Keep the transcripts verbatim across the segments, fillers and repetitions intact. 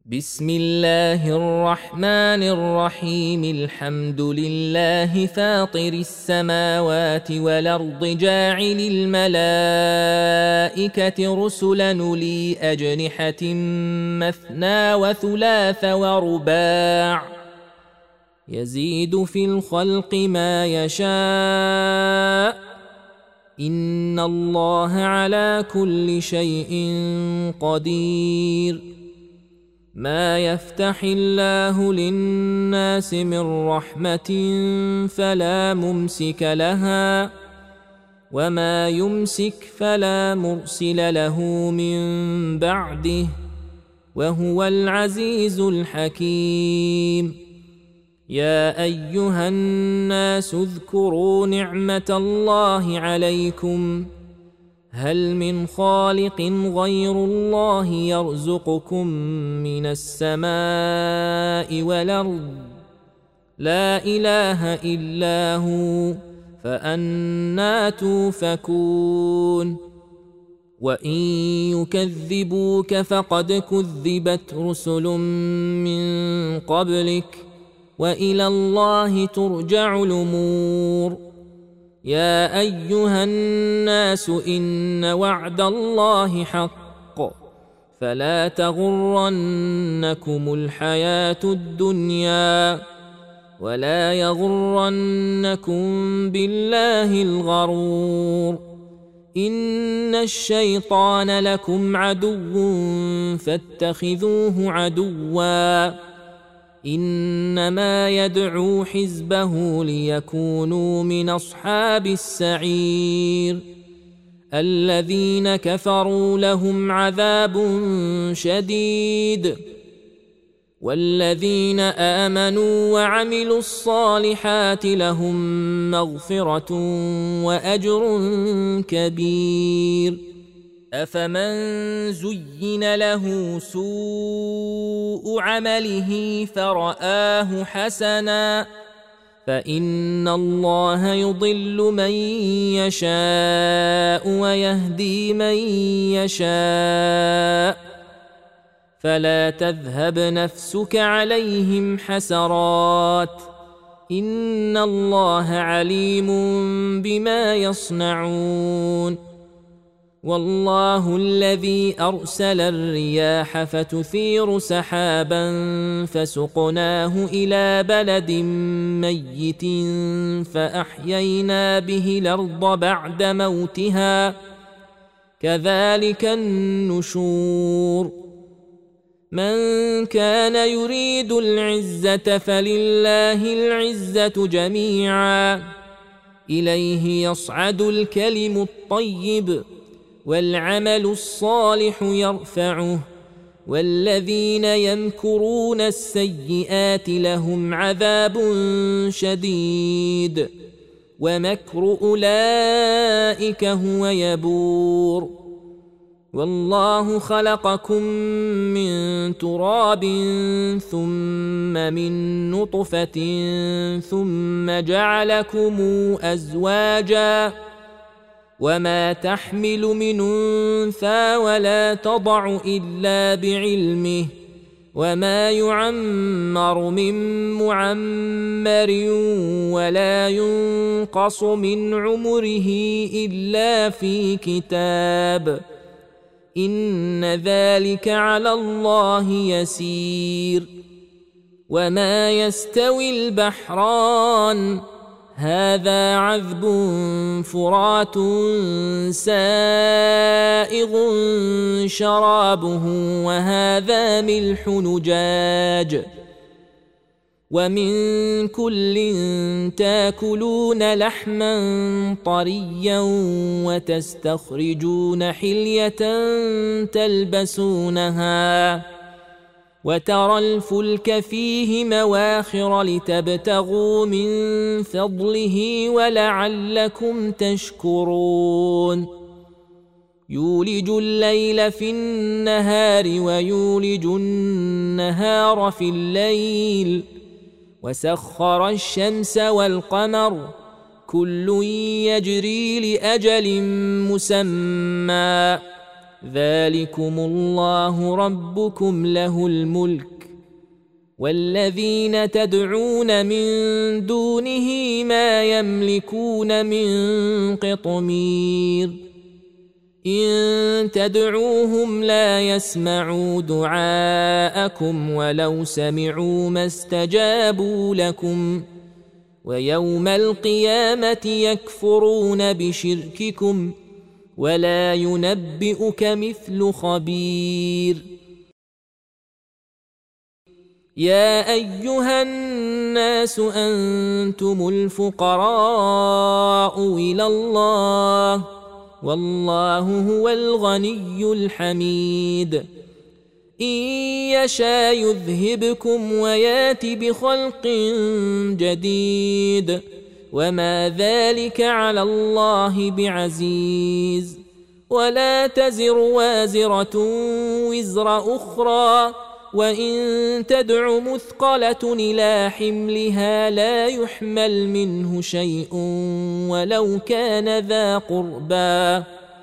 بسم الله الرحمن الرحيم. الحمد لله فاطر السماوات والأرض جاعل الملائكة رسلا أولي أجنحة مثنى وثلاث ورباع يزيد في الخلق ما يشاء إن الله على كل شيء قدير. ما يفتح الله للناس من رحمة فلا ممسك لها وما يمسك فلا مرسل له من بعده وهو العزيز الحكيم. يا أيها الناس اذكروا نعمة الله عليكم هل من خالق غير الله يرزقكم من السماء والأرض لا إله إلا هو فأنى توفكون. وإن يكذبوك فقد كذبت رسل من قبلك وإلى الله ترجع الأمور. يا أيها الناس إن وعد الله حق فلا تغرنكم الحياة الدنيا ولا يغرنكم بالله الغرور. إن الشيطان لكم عدو فاتخذوه عدوا إنما يدعو حزبه ليكونوا من أصحاب السعير. الذين كفروا لهم عذاب شديد والذين آمنوا وعملوا الصالحات لهم مغفرة وأجر كبير. أفمن زين له سوء عمله فرآه حسنا فإن الله يضل من يشاء ويهدي من يشاء فلا تذهب نفسك عليهم حسرات إن الله عليم بما يصنعون. والله الذي أرسل الرياح فتثير سحابا فسقناه إلى بلد ميت فأحيينا به الأرض بعد موتها كذلك النشور. من كان يريد العزة فلله العزة جميعا إليه يصعد الكلم الطيب والعمل الصالح يرفعه والذين يمكرون السيئات لهم عذاب شديد ومكر أولئك هو يبور. والله خلقكم من تراب ثم من نطفة ثم جعلكم أزواجا وما تحمل من أنثى ولا تضع إلا بعلمه وما يعمر من معمر ولا ينقص من عمره إلا في كتاب إن ذلك على الله يسير. وما يستوي البحران هذا عذب فرات سائغ شرابه وهذا ملح نجاج ومن كل تاكلون لحما طريا وتستخرجون حلية تلبسونها وترى الفلك فيه مواخر لتبتغوا من فضله ولعلكم تشكرون. يولج الليل في النهار ويولج النهار في الليل وسخر الشمس والقمر كل يجري لأجل مسمى ذلكم الله ربكم له الملك والذين تدعون من دونه ما يملكون من قطمير إن تدعوهم لا يسمعوا دعاءكم ولو سمعوا ما استجابوا لكم ويوم القيامة يكفرون بشرككم ولا ينبئك مثل خبير يا أيها الناس أنتم الفقراء إلى الله والله هو الغني الحميد إن يشاء يذهبكم ويات بخلق جديد وما ذلك على الله بعزيز ولا تزر وازرة وزر أخرى وإن تدع مثقلة إلى حملها لا يحمل منه شيء ولو كان ذا قربى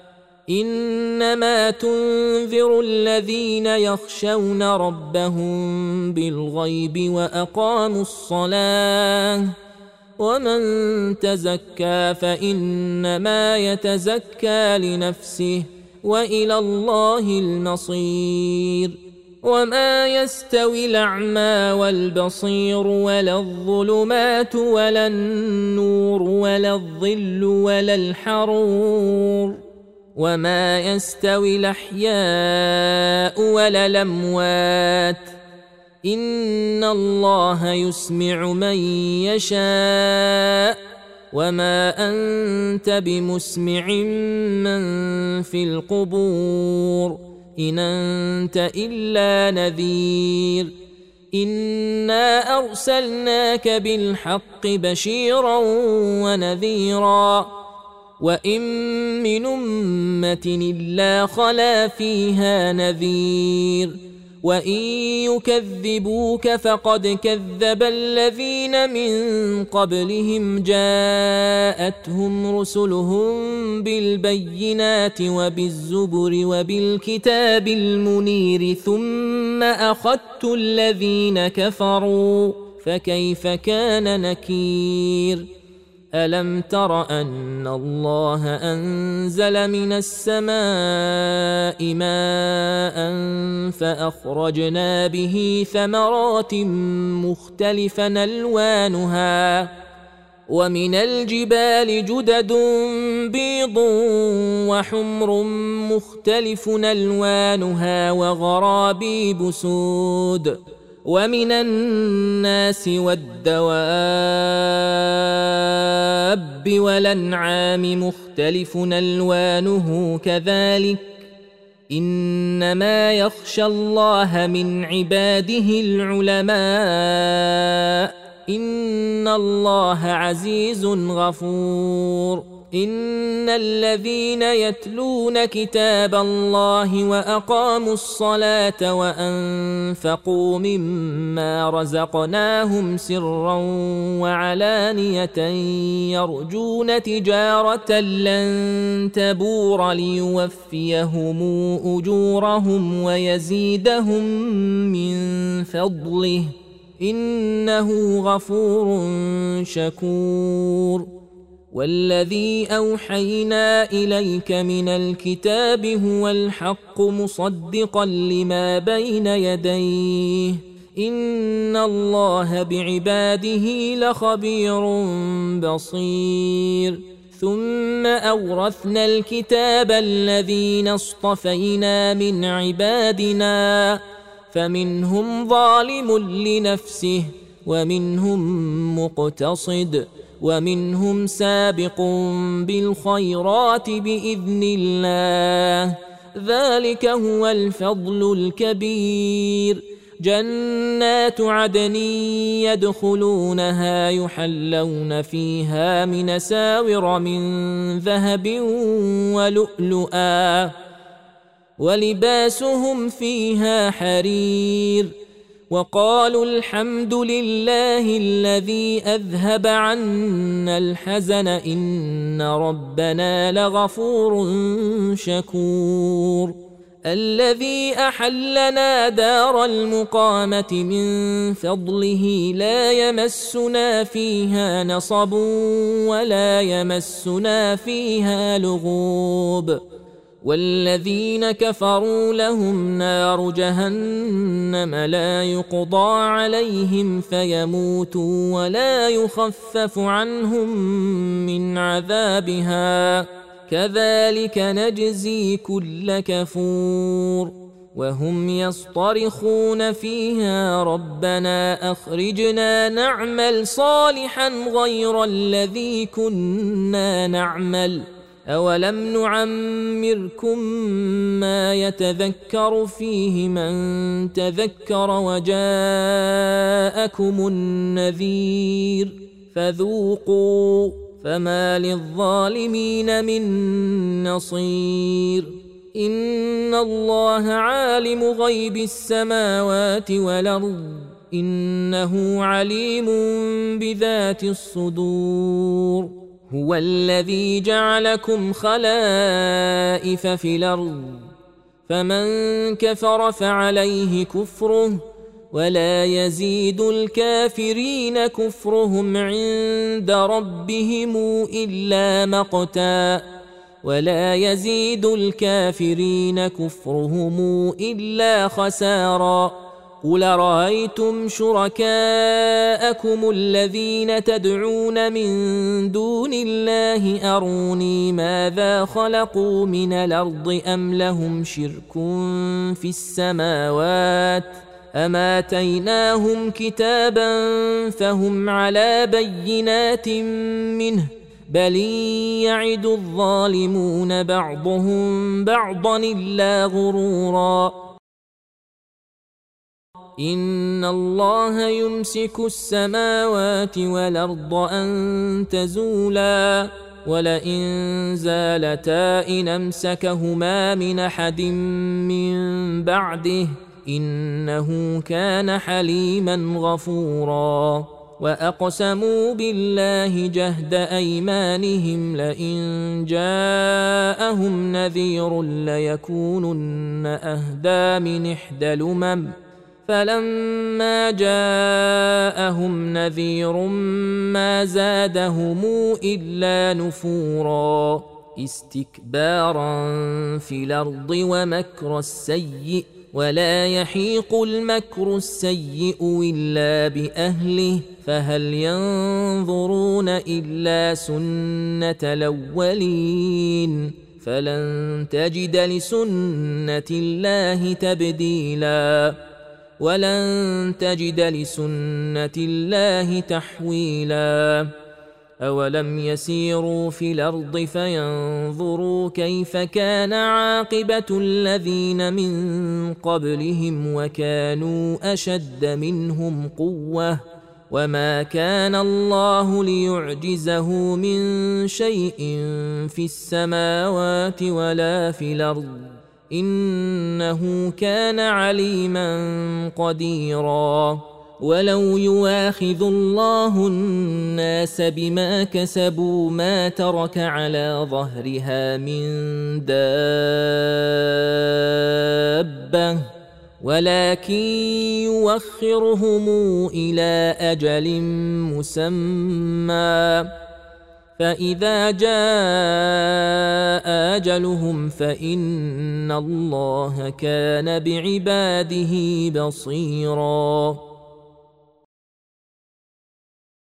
إنما تنذر الذين يخشون ربهم بالغيب وأقاموا الصلاة ومن تزكى فإنما يتزكى لنفسه وإلى الله المصير وما يستوي الأعمى والبصير ولا الظلمات ولا النور ولا الظل ولا الحرور وما يستوي الأحياء ولا الأموات إن الله يسمع من يشاء وما أنت بمسمع من في القبور إن أنت إلا نذير إنا أرسلناك بالحق بشيرا ونذيرا وإن من أمة إلا خلا فيها نذير وإن يكذبوك فقد كذب الذين من قبلهم جاءتهم رسلهم بالبينات وبالزبر وبالكتاب المنير ثم أخذت الذين كفروا فكيف كان نكير ألم تر أن الله أنزل من السماء ماء فأخرجنا به ثمرات مختلفا ألوانها ومن الجبال جدد بيض وحمر مختلف ألوانها وغرابيب سود ومن الناس والدواب والأنعام مختلف ألوانه كذلك إنما يخشى الله من عباده العلماء إن الله عزيز غفور إن الذين يتلون كتاب الله وأقاموا الصلاة وأنفقوا مما رزقناهم سرا وعلانية يرجون تجارة لن تبور ليوفيهم أجورهم ويزيدهم من فضله إنه غفور شكور والذي أوحينا إليك من الكتاب هو الحق مصدقا لما بين يديه إن الله بعباده لخبير بصير ثم أورثنا الكتاب الذين اصطفينا من عبادنا فمنهم ظالم لنفسه ومنهم مقتصد ومنهم سابق بالخيرات بإذن الله ذلك هو الفضل الكبير جنات عدن يدخلونها يحلون فيها من أساور من ذهب ولؤلؤا ولباسهم فيها حرير وقالوا الحمد لله الذي أذهب عنا الحزن إن ربنا لغفور شكور الذي أحلنا دار المقامة من فضله لا يمسنا فيها نصب ولا يمسنا فيها لغوب والذين كفروا لهم نار جهنم لا يقضى عليهم فيموتوا ولا يخفف عنهم من عذابها كذلك نجزي كل كفور وهم يصطرخون فيها ربنا أخرجنا نعمل صالحا غير الذي كنا نعمل أولم نعمركم ما يتذكر فيه من تذكر وجاءكم النذير فذوقوا فما للظالمين من نصير إن الله عالم غيب السماوات والأرض إنه عليم بذات الصدور هو الذي جعلكم خلائف في الأرض فمن كفر فعليه كفره ولا يزيد الكافرين كفرهم عند ربهم إلا مقتا ولا يزيد الكافرين كفرهم إلا خسارا قل رأيتم شركاءكم الذين تدعون من دون الله أروني ماذا خلقوا من الأرض أم لهم شرك في السماوات أم آتيناهم كتابا فهم على بينات منه بل يعد الظالمون بعضهم بعضا إلا غرورا إن الله يمسك السماوات والأرض أن تزولا ولئن زالتا إن أمسكهما من أحد من بعده إنه كان حليما غفورا وأقسموا بالله جهد أيمانهم لئن جاءهم نذير ليكونن أهدى من إحدى الأمم فلما جاءهم نذير ما زادهم إلا نفورا استكبارا في الأرض ومكر السيء ولا يحيق المكر السيء إلا بأهله فهل ينظرون إلا سنة الأولين فلن تجد لسنة الله تبديلا ولن تجد لسنة الله تحويلا أولم يسيروا في الأرض فينظروا كيف كان عاقبة الذين من قبلهم وكانوا أشد منهم قوة وما كان الله ليعجزه من شيء في السماوات ولا في الأرض إنه كان عليما قديرا ولو يواخذ الله الناس بما كسبوا ما ترك على ظهرها من دابة ولكن يوخرهم إلى أجل مسمى فإذا جاء أجلهم فإن الله كان بعباده بصيراً